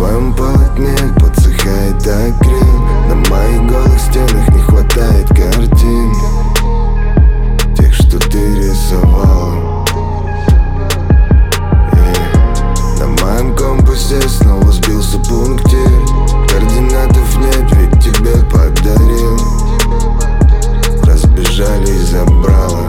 твоем полотне подсыхает акрил. На моих голых стенах не хватает картин, тех, что ты рисовала. На моем компасе снова сбился пунктир. Координатов нет, ведь тебе подарил. Разбежали и забрала.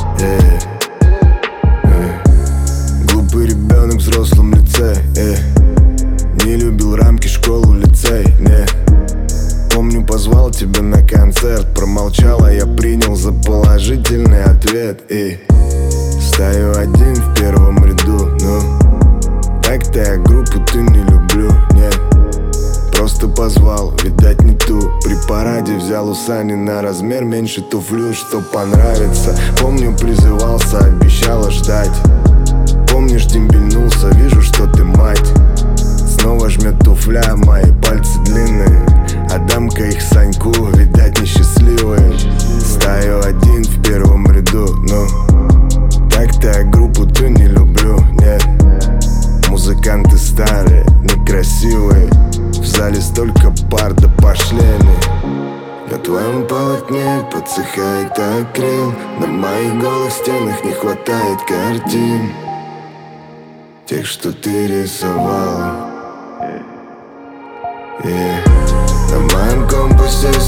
Глупый ребенок в взрослом лице. Не любил рамки, школу, лицей. Не помню, позвал тебя на концерт. Промолчала, я принял за положительный ответ. Стою один в первом ряду. Так-то я группу ты не люблю, нет. Просто позвал, видать не ту. При параде взял у Сани на размер меньше туфлю, что понравится. Помню, призывался, обещала ждать. Помнишь, дембельнулся, вижу, что ты мать. Снова жмет туфля, мои пальцы длинные. Отдам-ка их Саньку, видать несчастливые. Стою один в первом ряду, так-то я группу ты не люблю, нет. Музыканты старые, некрасивые. В зале столько пар, да пошли они. На твоем полотне подсыхает акрил. На моих голых стенах не хватает картин, тех, что ты рисовала. На моем компасе